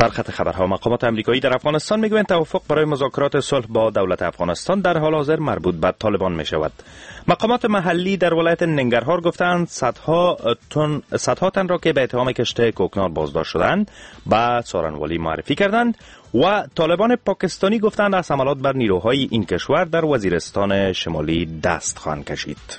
سرخط خبرها. مقامات امریکایی در افغانستان میگویند توافق برای مذاکرات صلح با دولت افغانستان در حال حاضر مربوط به طالبان می شود. مقامات محلی در ولایت ننگرهار گفتند صدها تن را که به اتهام کشت کوکنار بازداشت شدند به سارنوالی معرفی کردند و طالبان پاکستانی گفتند از حملات بر نیروهای این کشور در وزیرستان شمالی دست خواهند کشید.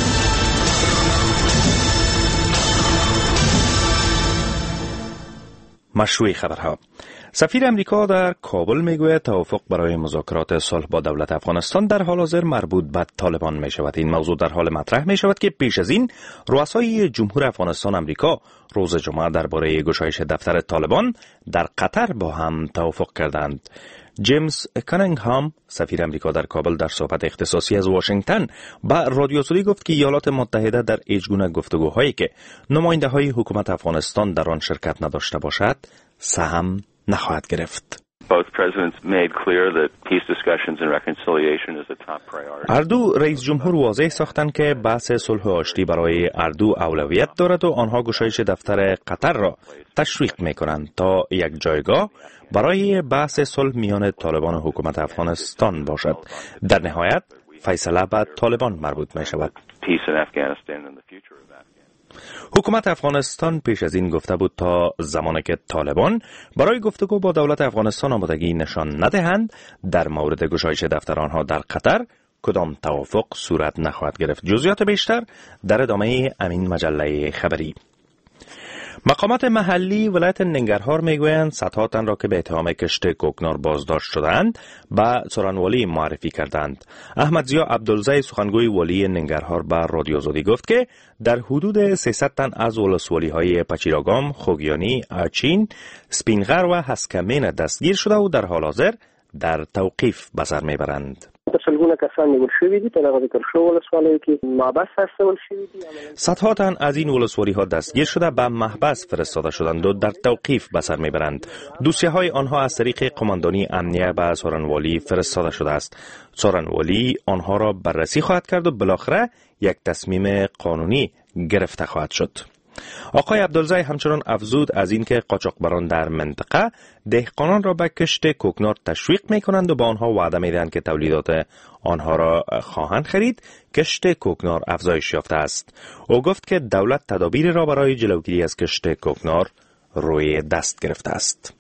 مشروع خبرها. سفیر امریکا در کابل میگوید توافق برای مذاکرات صلح با دولت افغانستان در حال حاضر مربوط به طالبان می شود. این موضوع در حال مطرح می شود که پیش از این رؤسای جمهور افغانستان امریکا روز جمعه درباره گشایش دفتر طالبان در قطر با هم توافق کردند. جیمز کانینگهام سفیر امریکا در کابل در صحبت اختصاصی از واشنگتن با رادیو سوری گفت که ایالات متحده در هیچگونه گفتگوهایی که نماینده های حکومت افغانستان در آن شرکت نداشته باشد سهم نخواهد گرفت. هر دو رئیس جمهور واضح ساختند که بحث صلح و آشتی برای هر دو اولویت دارد و آنها گشایش دفتر قطر را تشویق می‌کنند تا یک جایگاه برای بحث صلح میان طالبان و حکومت افغانستان باشد. در نهایت فیصله به طالبان مربوط می شود. حکومت افغانستان پیش از این گفته بود تا زمانی که طالبان برای گفتگو با دولت افغانستان آمادگی نشان ندهند در مورد گشایش دفتر آنها در قطر کدام توافق صورت نخواهد گرفت. جزئیات بیشتر در ادامه همین مجله خبری. مقامات محلی ولایت ننگرهار میگویند صدها تن را که به اتهام کشت کوکنار بازداشت شدند به سارنوالی معرفی کردند. احمد ضیا عبدالزی سخنگوی والی ننگرهار به رادیو زودی گفت که در حدود 300 تن از ولسوالی های پچیراگام، خوگیانی، اچین، سپینغر و هسکمین دستگیر شده و در حال حاضر در توقیف به سر میبرند. سلگونه کسان نیول شوی دي طبعا ذکر شو ولسوالی که محبس هستول شوی دي. صدها تن از این ولسوالی ها دستگیر شده به محبس فرستاده شدند و در توقیف به سر میبرند. دوسیه های آنها از طریق قماندانی امنیه به سارنوالی فرستاده شده است. سارنوالی آنها را بررسی خواهد کرد و بالاخره یک تصمیم قانونی گرفته خواهد شد. آقای عبدالزی همچنان افزود از اینکه قاچاقبران در منطقه دهقانان را به کشت کوکنار تشویق می‌کنند و با آنها وعده می‌دهند که تولیدات آنها را خواهند خرید. کشت کوکنار افزایش یافته است. او گفت که دولت تدابیر را برای جلوگیری از کشت کوکنار روی دست گرفته است.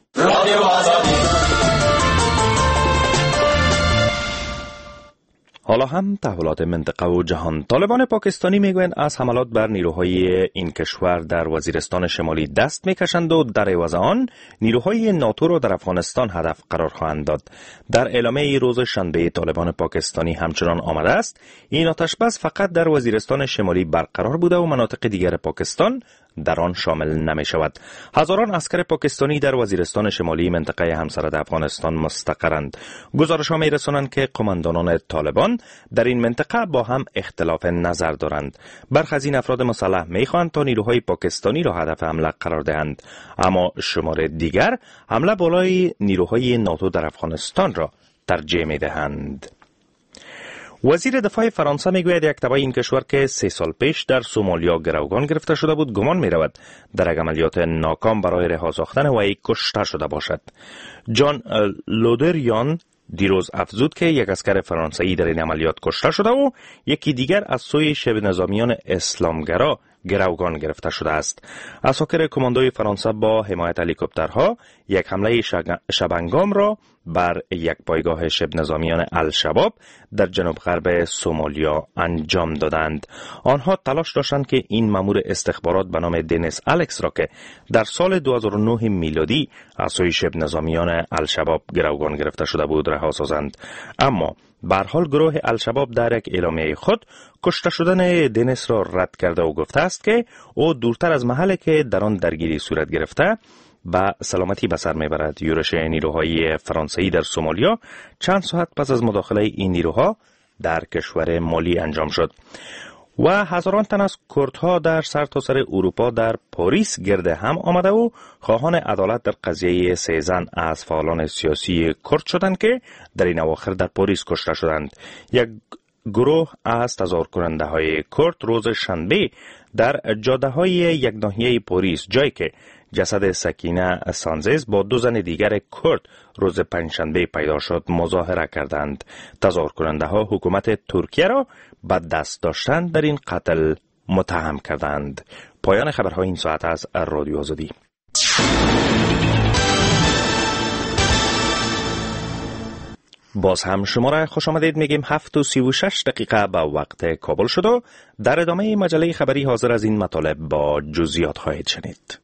حالا هم تحولات منطقه و جهان. طالبان پاکستانی میگویند از حملات بر نیروهای این کشور در وزیرستان شمالی دست میکشند و در عوض آن نیروهای ناتو را در افغانستان هدف قرار خواهند داد. در اعلامیه روز شنبه طالبان پاکستانی همچنان آمده است این آتش‌بس فقط در وزیرستان شمالی برقرار بوده و مناطق دیگر پاکستان در آن شامل نمی شود. هزاران عسکر پاکستانی در وزیرستان شمالی منطقه همسرد افغانستان مستقرند. گزارش‌ها می‌رسانند که قماندانان طالبان در این منطقه با هم اختلاف نظر دارند. برخی از این افراد مسلح می‌خواهند تا نیروهای پاکستانی را هدف حمله قرار دهند، اما شمار دیگر حمله بالای نیروهای ناتو در افغانستان را ترجیح می‌دهند. وزیر دفاع فرانسه میگوید یک تبع این کشور که 3 سال پیش در سومالیا گروگان گرفته شده بود گمان میرود در یک عملیات ناکام برای رها ساختن وی کشته شده باشد. جان لودریان دیروز افزود که یک عسکر فرانسوی در این عملیات کشته شده و یکی دیگر از سوی شبه نظامیان اسلامگرا گروگان گرفته شده است. اساکر کماندوی فرانسه با حمایت هلیکوپترها یک حمله شبانگام را بر یک پایگاه شبه نظامیان الشباب در جنوب غرب سومالیا انجام دادند. آنها تلاش داشتند که این مأمور استخبارات به نام دنیس الکس را که در سال 2009 میلادی از سوی شبه نظامیان الشباب گروگان گرفته شده بود رها سازند، اما به هر حال گروه الشباب در یک اعلامیه خود کشته شدن دنیس را رد کرده و گفته است که او دورتر از محلی که در آن درگیری صورت گرفته به سلامتی به سر میبرد. یورش نیروهای فرانسوی در سومالیا چند ساعت پس از مداخله این نیروها در کشور مالی انجام شد و هزاران تن از کردها در سرتاسر اروپا در پاریس گرد هم آمده و خواهان عدالت در قضیه 3 زن از فعالان سیاسی کرد شدند که در این اواخر در پاریس کشته شدند. یک گروه از تظاهر کننده های کرد روز شنبه در جاده های یک ناحیه پاریس، جایی که جسد سکینه سانزز با 2 زن دیگر کرد روز پنجشنبه پیدا شد مظاهره کردند. تظاهر کننده ها حکومت ترکیه را به دست داشتن در این قتل متهم کردند. پایان خبرهای این ساعت از رادیو آزادی. باز هم شما را خوش آمدید میگیم. 7:36 به وقت کابل شد و در ادامه مجله خبری حاضر از این مطالب با جزئیات خواهید شنید.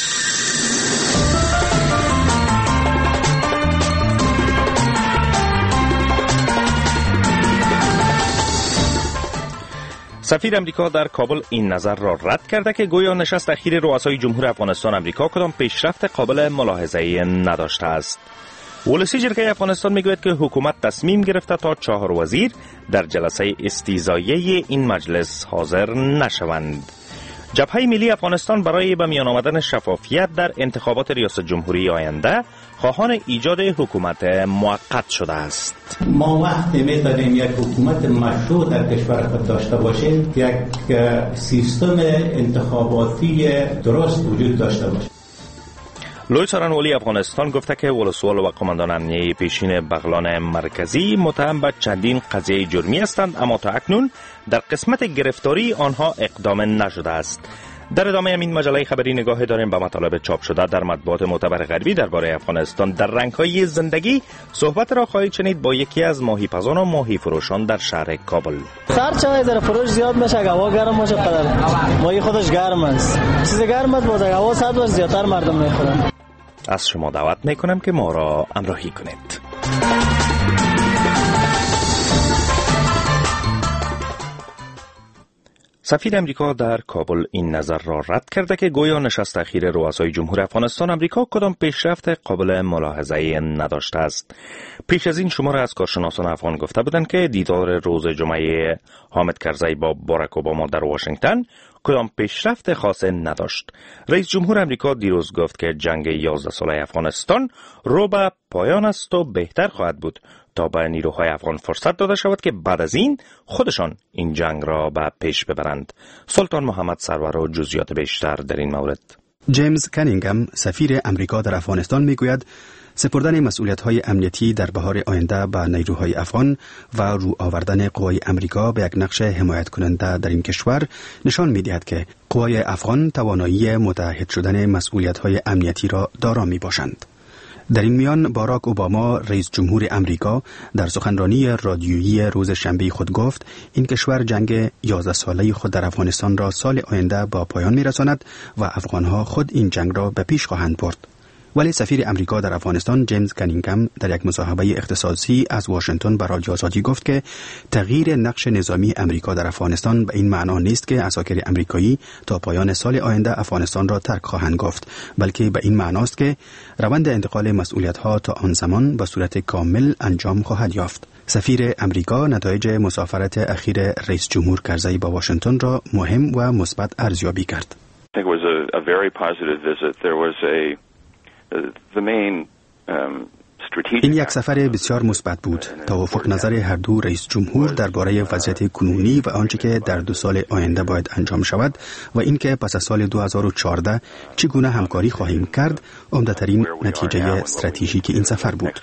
سفیر امریکا در کابل این نظر را رد کرده که گویا نشست اخیر رؤسای جمهور افغانستان امریکا کدام پیشرفت قابل ملاحظه‌ای نداشته است. ولسی جرگه افغانستان میگوید که حکومت تصمیم گرفته تا 4 وزیر در جلسه استیضاحیه این مجلس حاضر نشوند. جبهه ملی افغانستان برای به میان آمدن شفافیت در انتخابات ریاست جمهوری آینده خواهان ایجاد حکومت موقت شده است. ما وقتی می‌دانیم یک حکومت مشروع در کشور خود داشته باشیم، یک سیستم انتخاباتی درست وجود داشته باشیم. لوی سارنوالی افغانستان گفته که ولسوال و قماندان امنیه پیشین بغلان مرکزی متهم به چندین قضیه جرمی هستند، اما تا اکنون در قسمت گرفتاری آنها اقدام نشده است. در ادامه این مجله خبری نگاه داریم به مطالب چاپ شده در مطبوعات معتبر غربی درباره افغانستان. در رنگ‌های زندگی صحبت را خواهید شنید با یکی از ماهیپزان و ماهی فروشان در شهر کابل. سر چای در فروش زیاد میشه، هوا گرم باشه، قدر ماهی خودش گرم است. چیز گرم است، باز هوا سرد باشه زیادتر مردم میخورن. از شما دعوت میکنم که ما را همراهی کنید. سفیر امریکا در کابل این نظر را رد کرده که گویا نشست اخیر رؤسای جمهور افغانستان امریکا کدام پیشرفت قابل ملاحظه‌ای نداشته است. پیش از این شمار از کارشناسان افغان گفته بودند که دیدار روز جمعه حامد کرزی با باراک اوباما در واشنگتن کدام پیشرفت خاص نداشت. رئیس جمهور امریکا دیروز گفت که جنگ 11 ساله افغانستان رو به پایان است و بهتر خواهد بود تا به نیروهای افغان فرصت داده شود که بعد از این خودشان این جنگ را به پیش ببرند. سلطان محمد سرور و جزئیات بیشتر در این مورد. جیمز کنینگهم سفیر امریکا در افغانستان میگوید سپردن مسئولیت‌های امنیتی در بهار آینده به نیروهای افغان و رو آوردن قوای امریکا به یک نقش حمایت کننده در این کشور نشان می‌دهد که قوای افغان توانایی متحد شدن مسئولیت‌های امنیتی را دارا می‌باشند. در این میان باراک اوباما رئیس جمهور امریکا در سخنرانی رادیویی روز شنبه خود گفت این کشور جنگ 11 ساله خود در افغانستان را سال آینده با پایان می‌رساند و افغان‌ها خود این جنگ را به پیش خواهند برد. ولی سفیر امریکا در افغانستان جیمز کنینگهم در یک مصاحبه اختصاصی از واشنگتن به رادیو آزادی گفت که تغییر نقش نظامی امریکا در افغانستان به این معنا نیست که عساکر امریکایی تا پایان سال آینده افغانستان را ترک خواهند گفت، بلکه به این معناست که روند انتقال مسئولیت‌ها تا آن زمان به صورت کامل انجام خواهد یافت. سفیر امریکا نتایج مسافرت اخیر رئیس جمهور کرزی با واشنگتن را مهم و مثبت ارزیابی کرد. این یک سفر بسیار مثبت بود. توافق نظر هر دو رئیس جمهور درباره وضعیت کنونی و آنچه که در 2 سال آینده باید انجام شود و اینکه پس از سال 2014 چگونه همکاری خواهیم کرد عمده‌ترین نتیجه استراتژیک این سفر بود.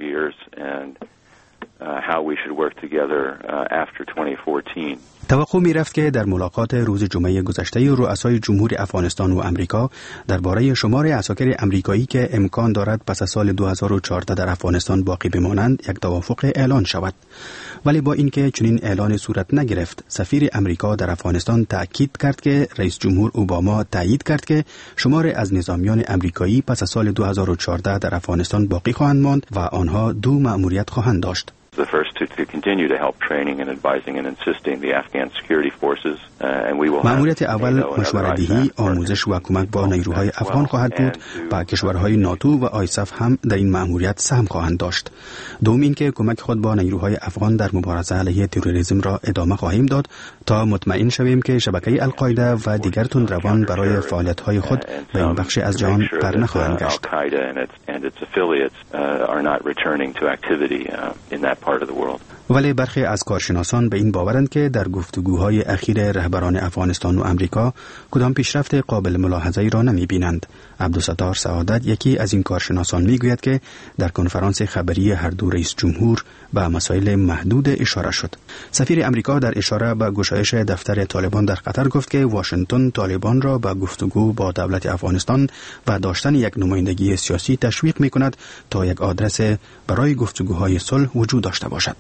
توقع می رفت که در ملاقات روز جمعه گذشته رؤسای جمهور افغانستان و امریکا درباره شمار عساکر امریکایی که امکان دارد پس از سال 2014 در افغانستان باقی بمانند یک توافق اعلان شود. ولی با اینکه چنین اعلان صورت نگرفت، سفیر امریکا در افغانستان تأکید کرد که رئیس جمهور اوباما تایید کرد که شمار از نظامیان امریکایی پس از سال 2014 در افغانستان باقی خواهند ماند و آنها 2 مأموریت خواهند داشت. The first to continue to help training and advising and insisting the Afghan security forces and we will مأموریت اول مشوره‌دهی، آموزش و کمک با نیروهای افغان خواهد بود و کشورهای ناتو و آیساف هم در این مأموریت سهم خواهند داشت. دوم اینکه کمک خود با نیروهای افغان در مبارزه علیه تروریسم را ادامه خواهیم داد تا مطمئن شویم که شبکه القاعده و دیگر تندروان برای فعالیت‌های خود به این بخش از جهان پر نخواهند گشت. ولی برخی از کارشناسان به این باورند که در گفتگوهای اخیر رهبران افغانستان و امریکا کدام پیشرفت قابل ملاحظه‌ای را نمی‌بینند. عبدالستار سعادت یکی از این کارشناسان می‌گوید که در کنفرانس خبری هر دو رئیس جمهور به مسائل محدود اشاره شد. سفیر امریکا در اشاره به گشایش دفتر طالبان در قطر گفت که واشنگتن طالبان را به گفتگو با دولت افغانستان و داشتن یک نمایندگی سیاسی تشویق می‌کند تا یک آدرس برای گفتگوهای صلح وجود داشته باشد.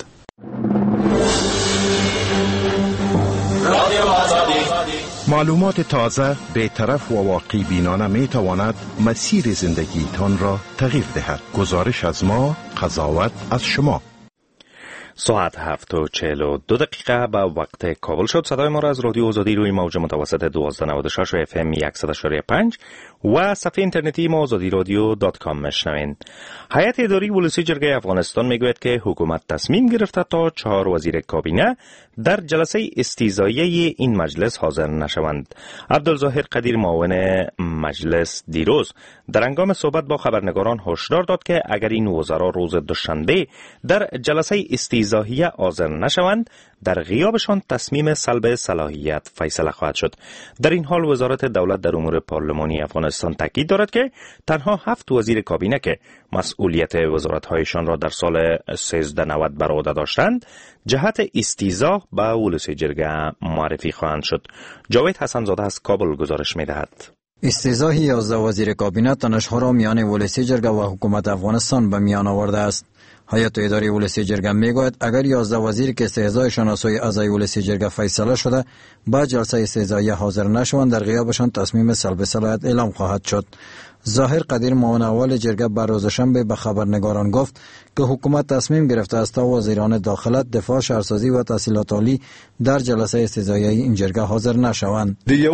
معلومات تازه، بی‌طرف و واقع بینانه می تواند مسیر زندگی تان را تغییر دهد. گزارش از ما، قضاوت از شما. ساعت 7:42 به وقت کابل شد. صدای ما را از رادیو آزادی روی موج متوسط 1296 و FM 100.5 و صفحه اینترنتی ما azadiradyo.com میشنوین. هیئت اداری ولسی جرگه افغانستان میگوید که حکومت تصمیم گرفته تا 4 وزیر کابینه در جلسه استیضاحیه این مجلس حاضر نشوند. عبدالظاهر قدیر معاون مجلس دیروز در هنگام صحبت با خبرنگاران هشدار داد که اگر این وزرا روز دوشنبه در جلسه استیضاحیه حاضر نشوند، در غیابشان تصمیم سلب صلاحیت فیصله خواهد شد. در این حال وزارت دولت در امور پارلمانی افغانستان تاکید دارد که تنها 7 وزیر کابینه که مسئولیت وزارت‌هایشان را در سال 1390 بر عهده داشتند، جهت استیضاح به ولسی جرگه معرفی خواهند شد. جاوید حسن‌زاده از کابل گزارش می‌دهد. استیضاح 11 وزیر کابینه تنش‌ها را میان ولسی جرگه و حکومت افغانستان به میان آورده است. هیئت اداری ولسی جرگه میگوید اگر 11 وزیر که استیضاحشان از سوی اعضای ولسی جرگه فیصله شده با جلسه استیضاحیه حاضر نشوند، در غیابشان تصمیم سلب صلاحیت اعلام خواهد شد. ظاهر قدیر معاون اول جرگه بر روز شنبه به خبرنگاران گفت که حکومت تصمیم گرفته است تا وزیران داخلت، دفاع، شهرسازی و تحصیلات عالی در جلسه استیضاحیه این جرگه حاضر نشوند.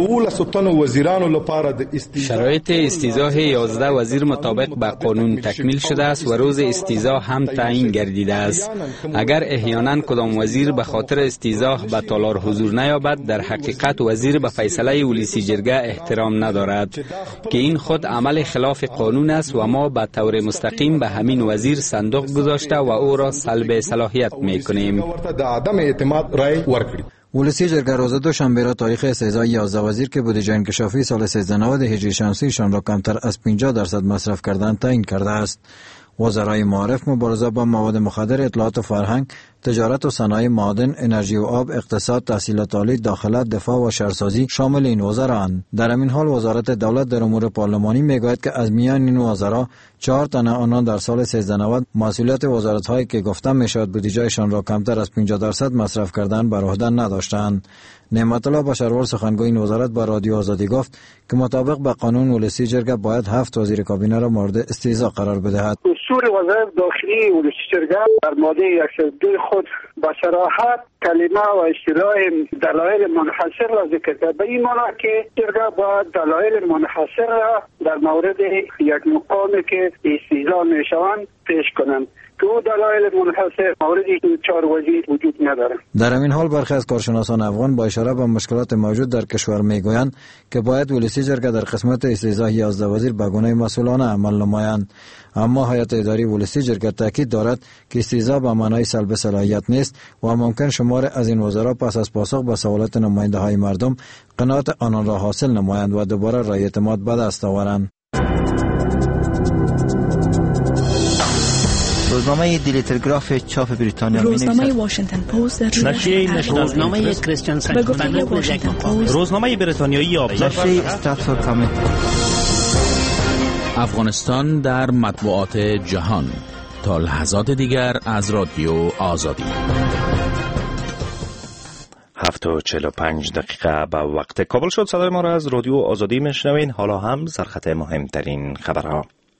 شرایط استیضاح 11 وزیر مطابق با قانون تکمیل شده است و روز استیضاح هم تعیین گردیده است. اگر احیانا کدام وزیر به خاطر استیضاح به تالار حضور نیابد، در حقیقت وزیر به فیصله ولسی جرگه احترام ندارد که این خود عمل خلاف قانون است و ما به طور مستقیم به همین وزیر صندوق گذاشته و او را سلب صلاحیت میکنیم. ولسی جرگه روز دوشنبه را تاریخ استیضاح 11 وزیر که بودجه انکشافی سال 1390 هجری شمسی شان را کمتر از 50% مصرف کردن تعیین کرده است. وزرای معارف مبارزه با مواد مخدر، اطلاعات و فرهنگ، تجارت و صنایع معادن، انرژی و آب، اقتصاد، تحصیلات عالی، داخلت، دفاع و شهرسازی شامل این وزراند. در همین حال وزارت دولت در امور پارلمانی میگوید که از میان این وزرا 4 تن آنان در سال 1390 مسئولیت وزارت‌هایی که گفتم میشود بودجهشان را کمتر از 50% مصرف کردن بر عهده نداشتند. نعمت الله بشرور سخنگوی این وزارت با رادیو آزادی گفت که مطابق با قانون ولسی جرگه باید 7 وزیر کابینه را مورد استیضاح قرار بدهد. دستور وزارت داخلی ولسی جرگه در ماده 102 خود با صراحت کلمه و اصطلاح دلایل منحصر را ذکر کرد، به این معنی که جرگه باید دلایل منحصر را در مورد یک مقامی که استیضاح میشوند پیش کنند که او دلایل منحصر مورد 4 وزیر وجود ندارد. در همین حال برخی از کارشناسان افغان با اشاره به مشکلات موجود در کشور میگویند که باید ولسی جرگه در قسمت استیضاح 11 وزیر به گونه مسئولانه عمل نمایند. اما هیئت اداری ولسی جرگه تاکید دارد که استیضاح به معنای سلب صلاحیت نیست و ممکن شمار از این وزرا پس از پاسخ به سوالات نماینده های مردم قناعت آنان را حاصل نمایند و دوباره رای اعتماد به دست آورند. روزنامه دیلی تلگراف چاپ بریتانیا روزنامه واشنگتن پست، روزنامه کریستیان ساینتیفیک، روزنامه بریتانیایی نشریه استراتفورد کامیت. افغانستان در مطبوعات جهان تا لحظات دیگر از رادیو آزادی. 7:45 به وقت کابل شد. صدای ما را از رادیو آزادی میشنوین. حالا هم سرخط مهمترین خبرها.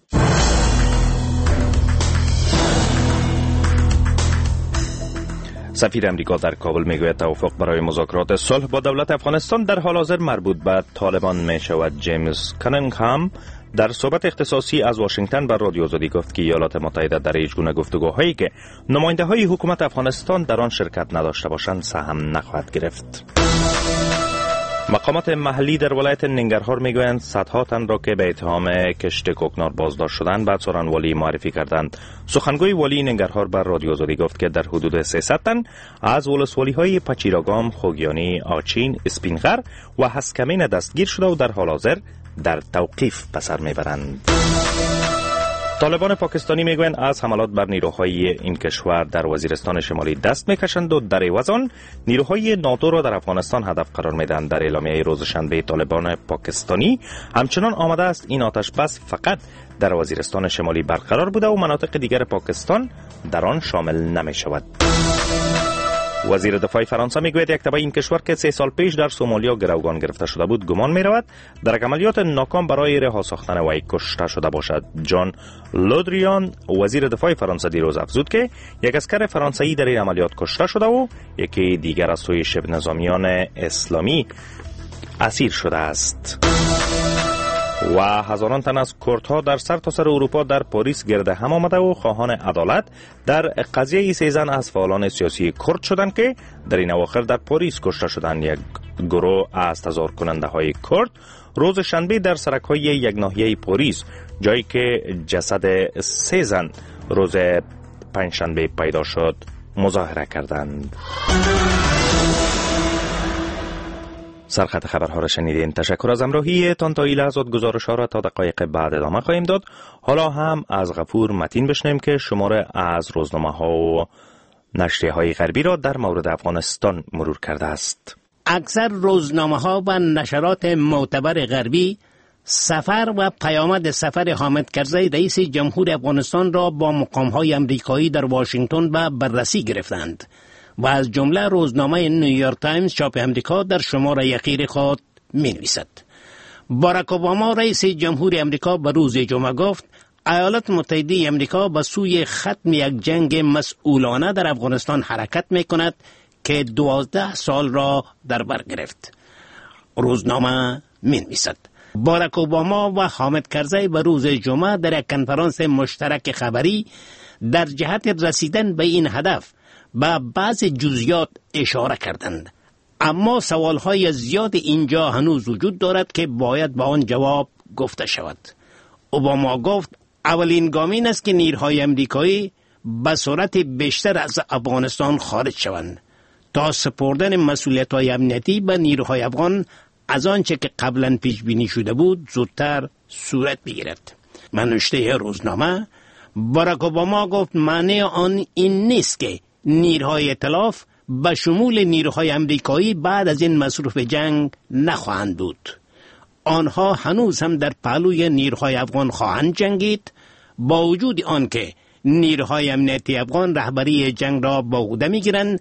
سفیر امریکا در کابل میگوید توافق برای مذاکرات صلح با دولت افغانستان در حال حاضر مربوط به طالبان می شود. جیمز کانینگهام در صحبت اختصاصی از واشنگتن بر رادیو آزادی گفت که ایالات متحده در هیچگونه گفتگوهایی که نماینده های حکومت افغانستان در آن شرکت نداشته باشند سهم نخواهد گرفت. مقامات محلی در ولایت ننگرهار میگویند صدها تن را که به اتهام کشت کوکنار بازداشت شدند بعد سورانوالی معرفی کردند. سخنگوی والی ننگرهار بر رادیو آزادی گفت که در حدود 300 تن از ولسوالی های پچیراگام، خوگیانی، آچین، اسپینغر و هسکمین دستگیر شده و در حال حاضر در توقیف به سر میبرند. طالبان پاکستانی میگویند از حملات بر نیروهای این کشور در وزیرستان شمالی دست میکشند و در عوض آن نیروهای ناتو را در افغانستان هدف قرار میدهند. در اعلامیه روز شنبه طالبان پاکستانی همچنان آمده است این آتش بس فقط در وزیرستان شمالی برقرار بوده و مناطق دیگر پاکستان در آن شامل نمی شود. وزیر دفاع فرانسه میگوید یک تبع این کشور که 3 سال پیش در سومالیا گروگان گرفته شده بود گمان میرود در عملیات ناکام برای رها ساختن وی کشته شده باشد. جان لودریان وزیر دفاع فرانسه دیروز افزود که یک عسکر فرانسوی در این عملیات کشته شده و یکی دیگر از سوی شبه نظامیان اسلامی اسیر شده است. و هزاران تن از کردها در سرتاسر اروپا در پاریس گرد هم آمده و خواهان عدالت در قضیه 3 زن از فعالان سیاسی کرد شدند که در این اواخر در پاریس کشته شدند. یک گروه از تظاهر کننده های کرد روز شنبه در سرک های یک ناحیه پاریس، جایی که جسد 3 زن روز پنجشنبه پیدا شد، مظاهره کردند. سرخط خبرها را شنیدین. تشکر از همراهی تان. تا این لحظات گزارش ها را تا دقایق بعد ادامه خواهیم داد. حالا هم از غفور متین بشنویم که شماره از روزنامه ها و نشریه های غربی را در مورد افغانستان مرور کرده است. اکثر روزنامه ها و نشرات معتبر غربی سفر و پیامد سفر حامد کرزی رئیس جمهور افغانستان را با مقام های امریکایی در واشنگتن به بررسی گرفتند و از جمله روزنامه نیویورک تایمز چاپ امریکا در شماره اخیر خود می‌نویسد: باراک اوباما رئیس جمهور امریکا به روز جمعه گفت ایالات متحده امریکا به سوی ختم یک جنگ مسئولانه در افغانستان حرکت می‌کند که 12 سال را در بر گرفت. روزنامه می‌نویسد: باراک اوباما و حامد کرزی به روز جمعه در یک کنفرانس مشترک خبری در جهت رسیدن به این هدف به بعض جزئیات اشاره کردند، اما سوالهای زیاد اینجا هنوز وجود دارد که باید به آن جواب گفته شود. اوباما گفت اولین گام این است که نیروهای امریکایی به سرعت بیشتر از افغانستان خارج شوند تا سپردن مسئولیت‌های امنیتی به نیروهای افغان از آنچه که قبلا پیش بینی شده بود زودتر صورت بگیرد. منشته روزنامه: باراک اوباما گفت معنی آن این نیست که نیروهای ائتلاف به شمول نیروهای امریکایی بعد از این مصروف جنگ نخواهند بود. آنها هنوز هم در پهلوی نیروهای افغان خواهند جنگید، با وجود آنکه نیروهای امنیتی افغان رهبری جنگ را به عهده میگیرند،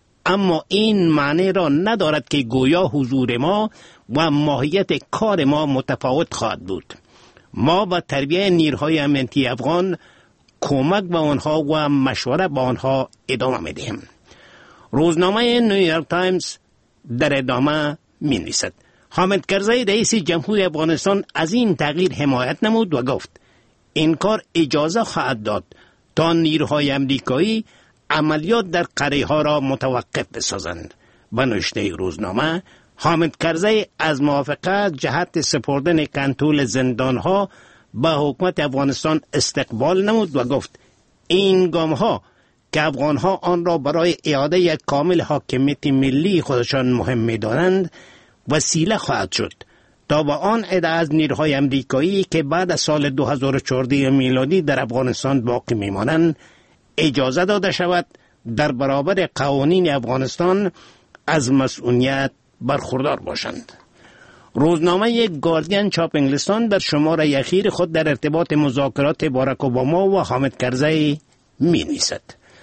اما این معنی را ندارد که گویا حضور ما و ماهیت کار ما متفاوت خواهد بود. ما با تربیت نیروهای امنیتی افغان کمک به آنها و مشوره با آنها ادامه میدهیم. روزنامه نیویورک تایمز در ادامه می‌نویسد: حامد کرزی رئیس جمهور افغانستان از این تغییر حمایت نمود و گفت این کار اجازه خواهد داد تا نیروهای امریکایی عملیات در قریه‌ها را متوقف بسازند. به نشریه روزنامه: حامد کرزی از موافقت جهت سپردن کنترل زندان‌ها به حکومت افغانستان استقبال نمود و گفت این گام‌ها که افغان‌ها آن را برای اعاده یک کامل حاکمیت ملی خودشان مهم می‌دانند وسیله خواهد شد تا با آن عده از نیروهای امریکایی که بعد از سال 2014 میلادی در افغانستان باقی می‌مانند اجازه داده شود در برابر قوانین افغانستان از مسئولیت برخوردار باشند. روزنامه گاردین چاپ انگلستان در شماره اخیر خود در ارتباط مذاکرات باراک اوباما و حامد کرزی می‌نویسد: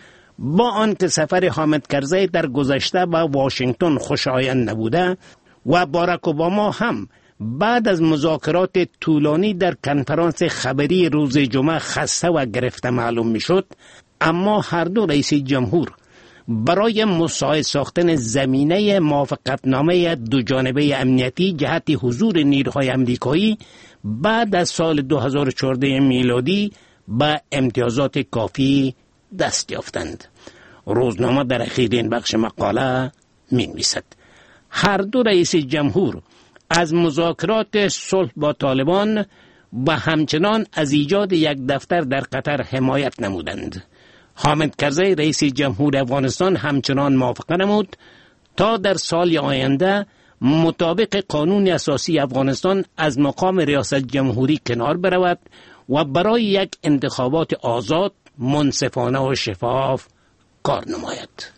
با آنکه سفر حامد کرزی در گذشته به واشنگتن خوشایند نبوده و باراک اوباما هم بعد از مذاکرات طولانی در کنفرانس خبری روز جمعه خسته و گرفته معلوم میشد، اما هر دو رئیس جمهور برای مساعد ساختن زمینه موافقتنامه دو جانبه امنیتی جهت حضور نیروهای امریکایی بعد از سال 2014 میلادی به امتیازات کافی دست یافتند. روزنامه در اخیر این بخش مقاله می‌نویسد: هر دو رئیس جمهور از مذاکرات صلح با طالبان و همچنان از ایجاد یک دفتر در قطر حمایت نمودند. حامد کرزی رئیس جمهور افغانستان همچنان موافقه نمود تا در سال آینده مطابق قانون اساسی افغانستان از مقام ریاست جمهوری کنار برود و برای یک انتخابات آزاد، منصفانه و شفاف کار نماید.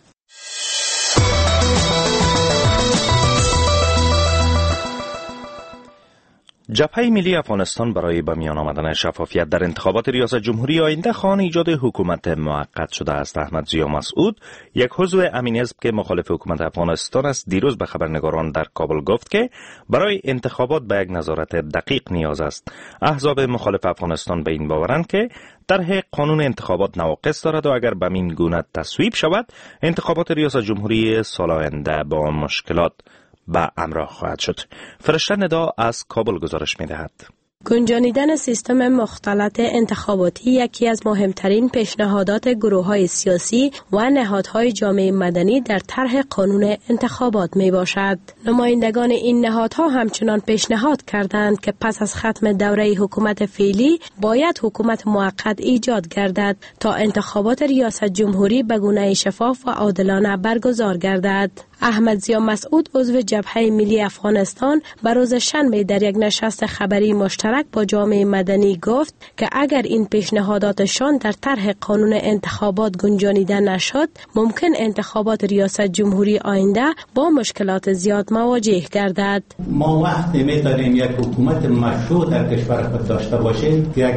جبهه ملی افغانستان برای به میان آمدن شفافیت در انتخابات ریاست جمهوری آینده خواهان ایجاد حکومت موقت شده است. احمد ضیا مسعود، یک عضو امین حزب که مخالف حکومت افغانستان است، دیروز به خبرنگاران در کابل گفت که برای انتخابات به یک نظارت دقیق نیاز است. احزاب مخالف افغانستان به این باورند که طرح قانون انتخابات نواقص دارد و اگر به این گونه تصویب شود انتخابات ریاست جمهوری سال آینده با مشکلات به همراه خواهد شد. فرشته ندا از کابل گزارش می‌دهد. گنجانیدن سیستم مختلط انتخاباتی یکی از مهمترین پیشنهادات گروه‌های سیاسی و نهادهای جامعه مدنی در طرح قانون انتخابات می باشد. نمایندگان این نهادها همچنان پیشنهاد کردند که پس از ختم دوره حکومت فعلی باید حکومت موقت ایجاد گردد تا انتخابات ریاست جمهوری به گونه شفاف و عادلانه برگزار گردد. احمد ضیا مسعود، عضو جبهه ملی افغانستان، به روز شنبه در یک نشست خبری مشترک با جامعه مدنی گفت که اگر این پیشنهاداتشان در طرح قانون انتخابات گنجانیده نشد، ممکن انتخابات ریاست جمهوری آینده با مشکلات زیاد مواجه گردد. ما وقتی می‌دانیم یک حکومت مشروع در کشور خود داشته باشیم، یک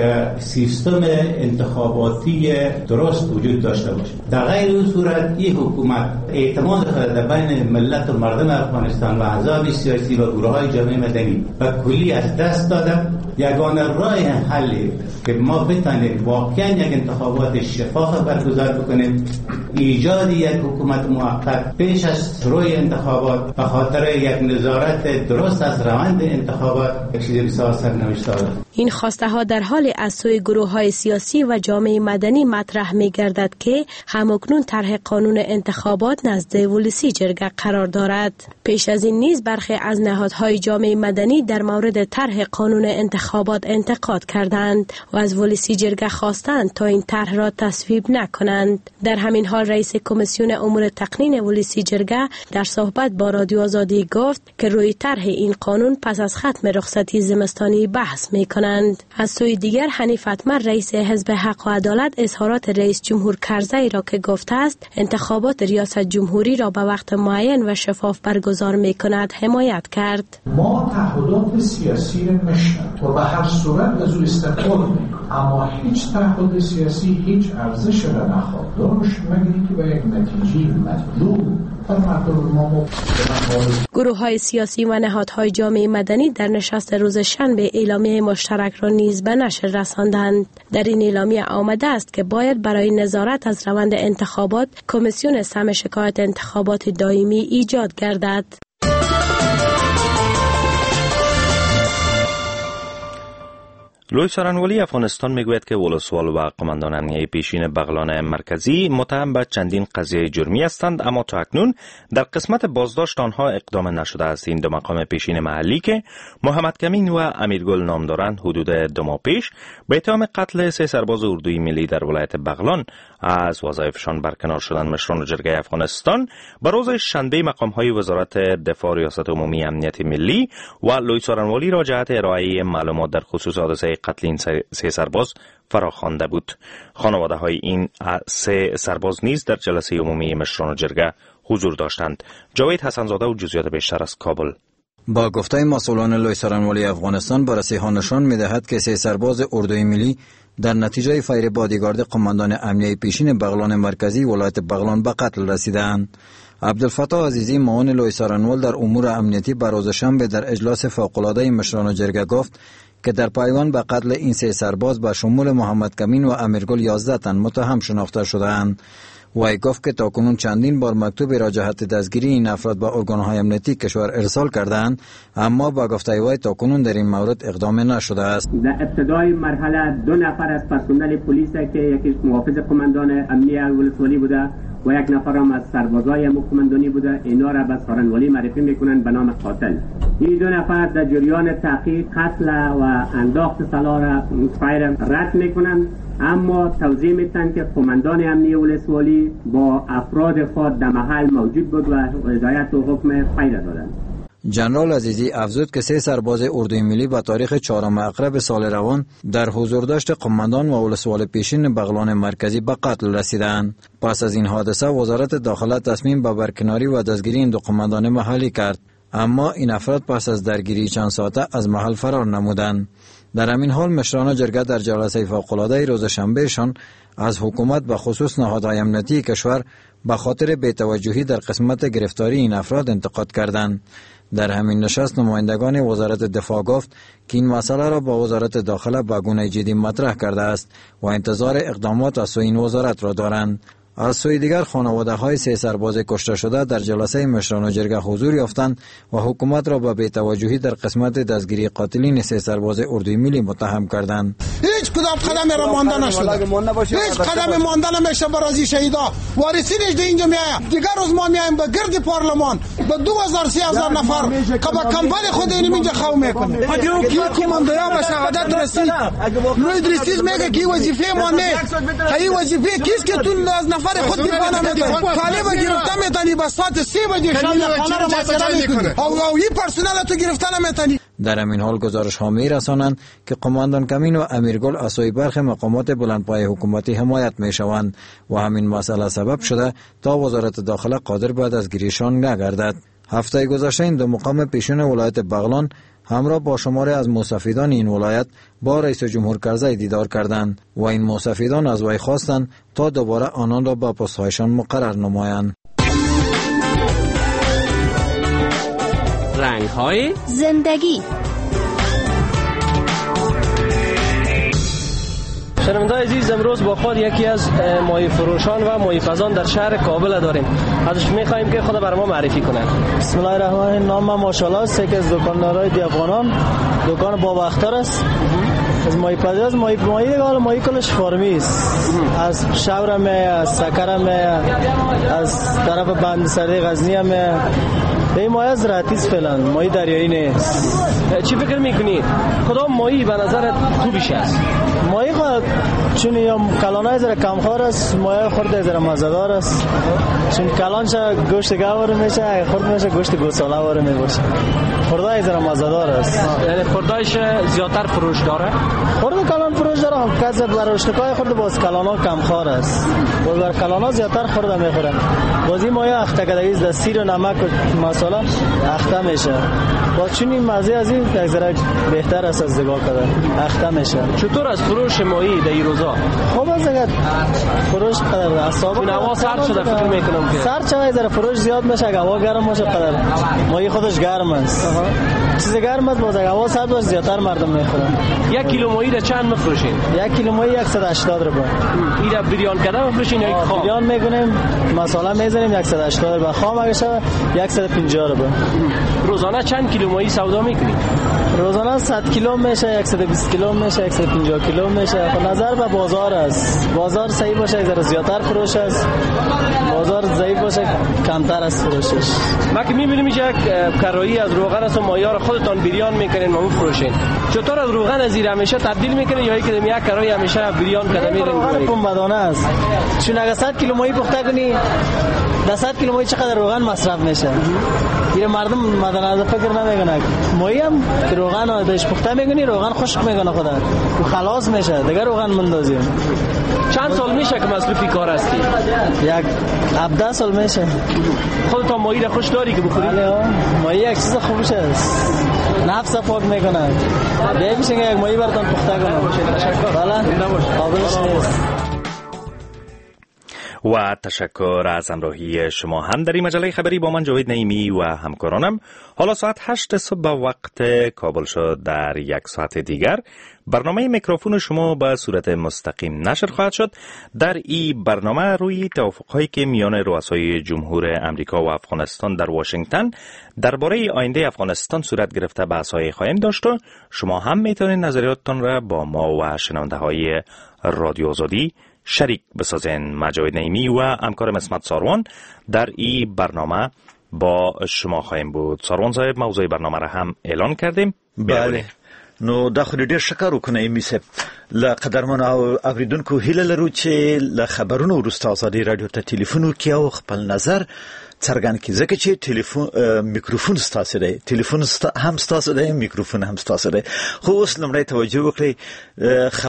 سیستم انتخاباتی درست وجود داشته باشیم. در غیر این صورت این حکومت اعتماد در بین ملت و مردم افغانستان و احزاب سیاسی و گروه‌های جامعه مدنی و کلی از دست داده. یگانه راه حلی که ما بتانیم واقعا یک انتخابات شفاف برگزار بکنیم، ایجاد یک حکومت موقت پیش از شروع انتخابات به خاطر یک نظارت درست از روند انتخابات، یک چیز بسیار سرنوشت است. این خواسته ها در حال از سوی گروه‌های سیاسی و جامعه مدنی مطرح می‌گردد که همکنون طرح قانون انتخابات نزد ولسی جرگه قرار دارد. پیش از این نیز برخی از نهادهای جامعه مدنی در مورد طرح قانون انتخابات انتقاد کردند و از ولسی جرگه خواستند تا این طرح را تصویب نکنند. در همین حال رئیس کمیسیون امور تقنین ولسی جرگه در صحبت با رادیو آزادی گفت که روی طرح این قانون پس از ختم رخصتی زمستانی بحث می‌کنند. از سوی دیگر حنیف اتمر، رئیس حزب حق و عدالت، اظهارات رئیس جمهور کرزی را که گفته است انتخابات ریاست جمهوری را به وقت معین و شفاف برگزار می‌کند حمایت کرد. ما تعهدات سیاسی را میشناسیم و به هر صورت از او استقبال می‌کنیم، اما هیچ تعهد سیاسی هیچ ارزش را نخواهد داشت مگر اینکه به یک نتیجه مطلوب گروه‌های سیاسی و نهادهای جامعه مدنی در نشست روز شنبه اعلامیه مشترک را نیز به نشر رساندند. در این اعلامیه آمده است که باید برای نظارت از روند انتخابات کمیسیون سم شکایت انتخابات دائمی ایجاد گردد. لوی سارنوالی افغانستان میگوید که ولسوال و قماندان امنیه پیشین بغلان مرکزی متهم به چندین قضیه جرمی هستند، اما تا اکنون در قسمت بازداشت آنها اقدام نشده است. این دو مقام پیشین محلی که محمد کمین و امیرگل نام دارند حدود 2 ماه پیش به اتهام قتل 3 سرباز اردوی ملی در ولایت بغلان از وظایفشان برکنار شدند. مشران جرگه افغانستان به روز شنبه مقام‌های وزارت دفاع، ریاست عمومی امنیت ملی و لوی سارنوالی را جهت ارائه معلومات در خصوص حادثه قتل این 3 سرباز فراخوانده بود. خانواده‌های این 3 سرباز نیز در جلسه عمومی مشران جرگه حضور داشتند. جاوید حسن‌زاده و جزئیات بیشتر از کابل. با گفته مسئولان لوی سارنوالی افغانستان، بررسی‌ها نشان می‌دهد که 3 سرباز اردوی ملی در نتیجه فایر بادیگارد قماندان امنیه پیشین بغلان مرکزی ولایت بغلان به قتل رسیدند. عبدالفتاح عزیزی، معاون لوی سارنوال در امور امنیتی، به روز شنبه در اجلاس فوق‌العاده مشران جرگه گفت که در پایان به قتل این 3 سرباز به شمول محمد کمین و امیرگل 11 تن متهم شناخته شدند. وی گفت که تاکنون چندین بار مکتوبی را جهت دستگیری این افراد به ارگان‌های امنیتی کشور ارسال کردند، اما با گفته وی تاکنون در این مورد اقدام نشده است. در ابتدای مرحله 2 نفر از پرسنل پلیس که یکیش محافظ قماندان امنیه ولسوالی بوده و یک نفر هم از سربازای کماندانی بوده. اینا را به سارنوالی معرفی میکنن به نام قاتل. این 2 نفر در جریان تحقیق قتل و انداخت سلاح را فایر رد میکنن، اما توضیح میدن که قماندان امنیه ولسوالی با افراد خود در محل موجود بود و هدایت و حکم فایر دادند. جنرال عزیزی افزود که 3 سرباز اردوی ملی به تاریخ 4 اکرب سال روان در حضور داشت قماندان و ولسوال پیشین بغلان مرکزی به قتل رسیدند. پس از این حادثه وزارت داخله تصمیم به برکناری و دستگیری این 2 قماندان محلی کرد، اما این افراد پس از درگیری چند ساعته از محل فرار نمودند. در همین حال مشران جرگه در جلسه فوق‌العاده روز شنبهشان از حکومت به خصوص نهادهای امنیتی کشور به خاطر بی‌توجهی در قسمت گرفتاری این افراد انتقاد کردند. در همین نشست نمایندگان وزارت دفاع گفت که این مسئله را با وزارت داخله به گونه جدی مطرح کرده است و انتظار اقدامات از سوی این وزارت را دارند. از سوی دیگر خانواده های 3 سرباز کشته شده در جلسه مشران جرگه حضور یافتند و حکومت را به بی‌توجهی در قسمت دستگیری قاتلین 3 سرباز اردوی ملی متهم کردند. هیچ کدام قدم را مانده نشده، هیچ قدم مانده نمیشه برای شهیدا. وارثینش در اینجا میایم، دیگر روز ما میایم به گرد پارلمان به 2000-3000 نفر که با کمپانی خود اینجا خو میکنه. اگه کی کماندویا به شهادت رسید، روی درستیز میگه کی وظیفه ما نه، کی وظیفه کیست که تو از نفر خود دفاع نمیکنه. طالب گرفته میتونی به ساعت 3 بجه شب خانه را محاصره میکنه او این پرسنل تو گرفته نمیتونی. در همین حال گزارش ها میرسانند که قماندان کمین و امیرگل از سوی برخی مقامات بلندپایه حکومتی حمایت میشوند و همین مسئله سبب شده تا وزارت داخله قادر به دستگیریشان نگردد. هفته گذشته این 2 مقام پیشین ولایت بغلان همراه با شماری از موسفیدان این ولایت با رئیس جمهور کرزی دیدار کردند و این موسفیدان از وی خواستند تا دوباره آنان را به پست‌هایشان مقرر نمایند. رنگ‌های زندگی. شنونده‌های عزیز، امروز با خود یکی از مایع فروشان و مایع پزان در شهر کابل داریم. ازش می‌خوایم که خود برای ما معرفی کنه. بسم الله الرحمن الرحیم. نام من ماشاءالله است، یکی از دکاندارای دیافغانان، دکان بابا اختر است. از مایع پزی از مایع دیگه، حالا مایع کلش فرمی است. از شاورم، از سکرم، از طرف بند سری غزنی هم این مایع از راتیس فعلا، مایع دریایی نیست. چی فکر میکنی؟ کدام مایع به نظرت خوبیش است؟ مایع چون یا کلانای زره کمخوار است، مایع خورده زره مزه‌دار است. چون کلانش گوشت گاور میشه، خورد میشه گوشت گوساله واره میباشه. خورده زره مزه‌دار است. یعنی خوردهش زیادتر فروش داره؟ خورده کلان فروش داره، کاز براشتکای خورده باز کلانا کمخوار است. باز بر کلانا زیادتر خورده میخوره. بازی مایع اخته کدایی از سیر و نمک و مصالح اخته میشه. با چون این مزه از این یک ذره بهتر است از دگاه کده اخته میشه. چطور از فروش مایع در این روزا؟ خوب است اگر فروش قدر اصابه چون هوا سرد شده فکر میکنم که سرد شده ذره فروش زیاد میشه، اگر هوا گرم باشه قدر مایع خودش گرم است. چیز گرم است، باز اگر هوا سرد باشه زیادتر مردم میخورن. 1 کیلو مایع را چند میفروشین؟ 1 کیلو مایع 180 روپیه. این را بریان کده میفروشین یا خام؟ بریان میکنیم، مصالح میزنیم 180 روپیه، خام اگه شه 150 روپیه. روزانه چند کیلو مایع سودا میکنید؟ روزانه 100 کیلو میشه، 120 کیلو میشه، 150 کیلو میشه. خب نظر به بازار است. بازار صحیح باشه ذره زیادتر فروش است، بازار ضعیف باشه کمتر است فروشش. ما که میبینیم یک کرایی از روغن است و مایع را خودتان بریان میکنین و میفروشین. چطور از روغن از زیر همیشه تبدیل میکنین یا اینکه یک کرایی همیشه بریان کده میرین؟ روغن پنبه‌دانه است. چون اگه 100 کیلو مایع پخته کنی 100 کیلو مایع چقدر روغن مصرف میشه؟ این مردم مدن فکر نمیکنه. مایع هم روغن ازش پخته میکنی، روغن خشک میکنه خدا و خلاص میشه، دیگه روغن مندازی. چند سال میشه که مصروفی کار هستی؟ یک 17 سال میشه. خودت مایع را خوش داری که بخوری؟ مایع یک چیز خوبش است، نفس پاک میکنه. بیایم میشه یک مایع براتون پخته کنم. تشکر. بله قابلش نیست. و تشکر از همراهی شما هم در این مجله خبری با من جاوید نعیمی و همکارانم. حالا ساعت 8 صبح به وقت کابل شد. در 1 ساعت دیگر برنامه میکروفون شما به صورت مستقیم نشر خواهد شد. در این برنامه روی توافقهایی که میان رؤسای جمهور امریکا و افغانستان در واشنگتن درباره آینده افغانستان صورت گرفته بحث‌های خواهیم داشت و شما هم میتونید نظریاتتان را با ما و شنونده های رادیو آزادی شریک بسازین. مجاید نعیمی و همکارم اسمت ساروان در این برنامه با شما خواهیم بود. ساروان صاحب موضوع برنامه را هم اعلان کردیم. بله. نو دا خو ډیر شکر وکړئ ایمیسه ل قدرمن اوریدونکو هیله لرو چې ل خبرونو ورسته ازادي رادیو ته ټلیفون وکړئ او خپل نظر څرګند کړئ ځکه چې ټلیفون میکروفون ستاسو دی، ټلیفون هم ستاسو دی، میکروفون هم ستاسو دی. خو اوس لمړی توجه وکړئ